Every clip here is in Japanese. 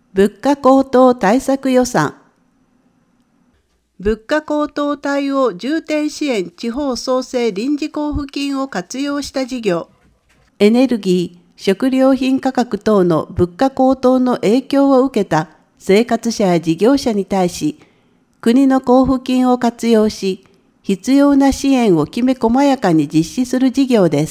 物価高騰対策予算。物価高騰対応重点支援地方創生臨時交付金を活用した事業。エネルギー、食料品価格等の物価高騰の影響を受けた生活者や事業者に対し、国の交付金を活用し、必要な支援をきめ細やかに実施する事業です。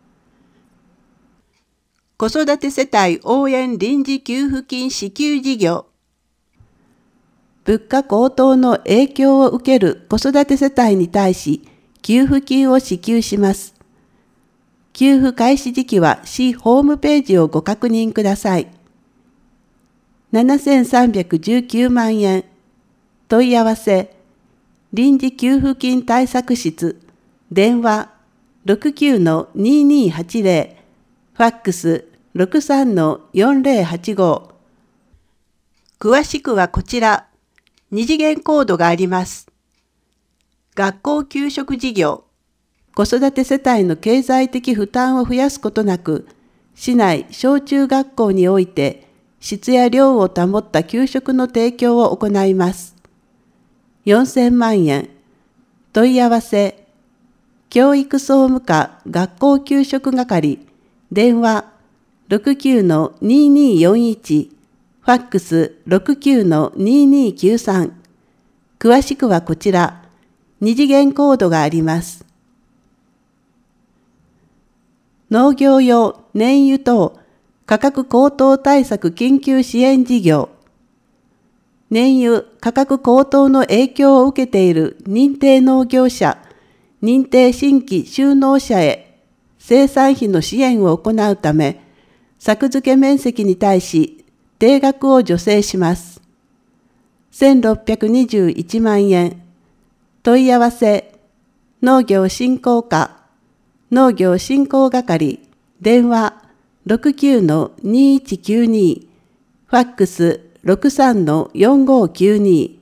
子育て世帯応援臨時給付金支給事業。物価高騰の影響を受ける子育て世帯に対し、給付金を支給します。給付開始時期は市ホームページをご確認ください。7319万円。問い合わせ。臨時給付金対策室。電話 69-2280。ファックス 63-4085。詳しくはこちら。二次元コードがあります。学校給食事業。子育て世帯の経済的負担を増やすことなく、市内小中学校において質や量を保った給食の提供を行います。4000万円。問い合わせ。教育総務課学校給食係。電話 69-2241。ファックス 69-2293。詳しくはこちら。二次元コードがあります。農業用燃油等価格高騰対策緊急支援事業。燃油価格高騰の影響を受けている認定農業者、認定新規就農者へ生産費の支援を行うため、作付け面積に対し定額を助成します。1621万円。問い合わせ。農業振興課農業振興係。電話 69-2192。ファックス 63-4592。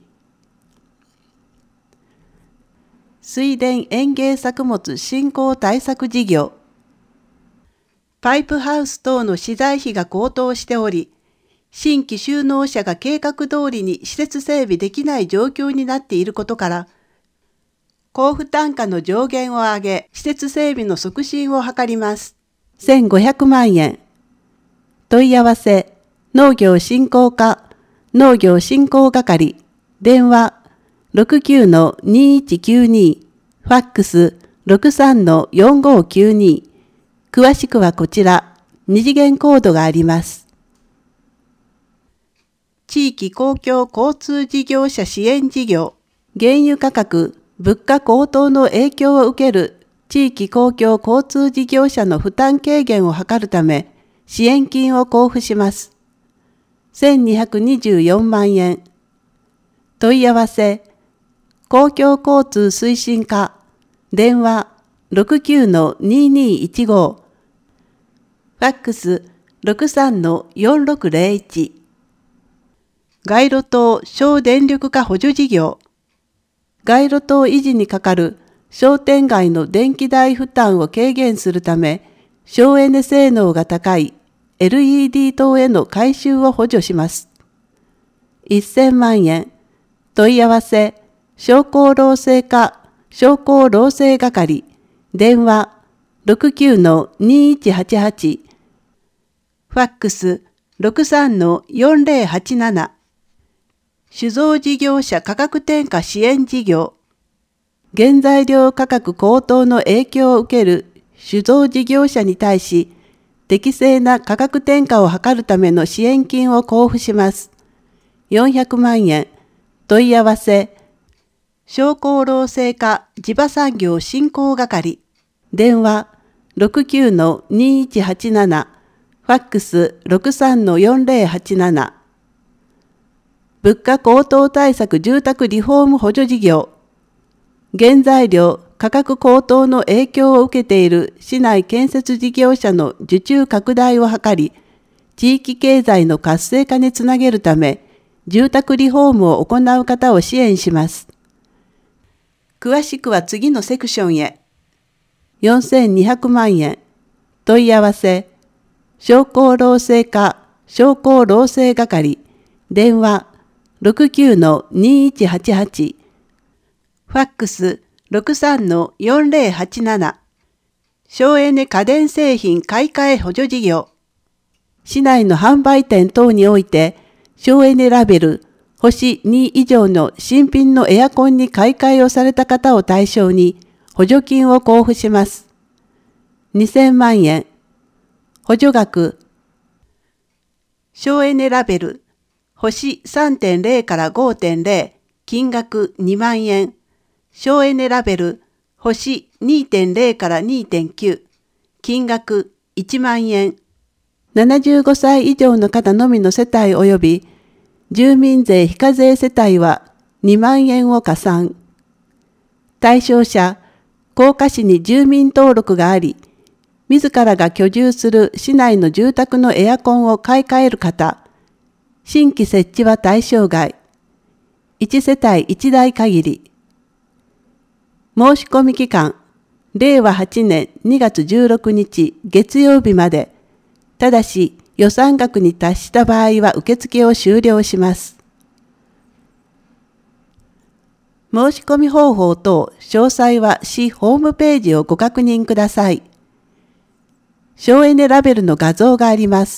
水田園芸作物振興対策事業。パイプハウス等の資材費が高騰しており、新規就農者が計画通りに施設整備できない状況になっていることから、交付単価の上限を上げ、施設整備の促進を図ります。1500万円。問い合わせ。農業振興課農業振興係。電話 69-2192。ファックス 63-4592。詳しくはこちら。二次元コードがあります。地域公共交通事業者支援事業。原油価格、物価高騰の影響を受ける地域公共交通事業者の負担軽減を図るため、支援金を交付します。1224万円。問い合わせ。公共交通推進課。電話 69-2215。ファックス 63-4601。街路灯小電力化補助事業。街路灯維持にかかる商店街の電気代負担を軽減するため、省エネ性能が高い LED 灯への改修を補助します。1000万円。問い合わせ。商工労政課商工労政係。電話 69-2188。ファックス 63-4087。酒造事業者価格転嫁支援事業。原材料価格高騰の影響を受ける酒造事業者に対し、適正な価格転嫁を図るための支援金を交付します。400万円。問い合わせ。商工労政課地場産業振興係。電話 69-2187。ファックス 63-4087。物価高騰対策住宅リフォーム補助事業。原材料価格高騰の影響を受けている市内建設事業者の受注拡大を図り、地域経済の活性化につなげるため、住宅リフォームを行う方を支援します。詳しくは次のセクションへ。4200万円。問い合わせ。商工労政課商工労政係。 電話69-2188、ファックス63-4087、省エネ家電製品買い替え補助事業。市内の販売店等において、省エネラベル星2以上の新品のエアコンに買い替えをされた方を対象に補助金を交付します。2000万円。補助額。省エネラベル星 3.0 から 5.0、金額2万円。省エネラベル星 2.0 から 2.9、金額1万円。75歳以上の方のみの世帯及び住民税非課税世帯は2万円を加算。対象者、甲賀市に住民登録があり、自らが居住する市内の住宅のエアコンを買い替える方、新規設置は対象外。1世帯1台限り。申し込み期間、令和8年2月16日月曜日まで、ただし予算額に達した場合は受付を終了します。申し込み方法等詳細は市ホームページをご確認ください。省エネラベルの画像があります。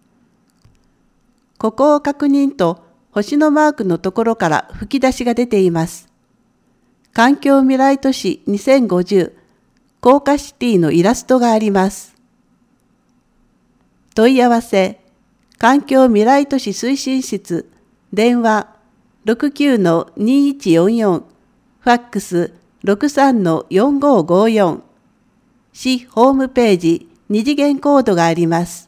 ここを確認と星のマークのところから吹き出しが出ています。環境未来都市2050甲賀シティのイラストがあります。問い合わせ、環境未来都市推進室、電話69-2144、ファックス63-4554、市ホームページ2次元コードがあります。